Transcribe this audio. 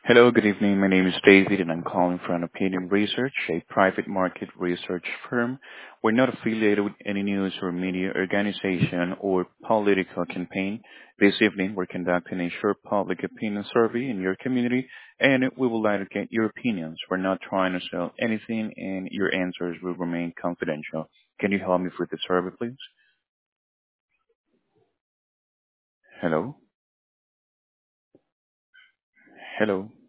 Hello, good evening. My name is David, and I'm calling from Opinion Research, a private market research firm. We're not affiliated with any news or media organization or political campaign. This evening, we're conducting a short public opinion survey in your community, and we would like to get your opinions. We're not trying to sell anything, and your answers will remain confidential. Can you help me with the survey, please? Hello? Hello?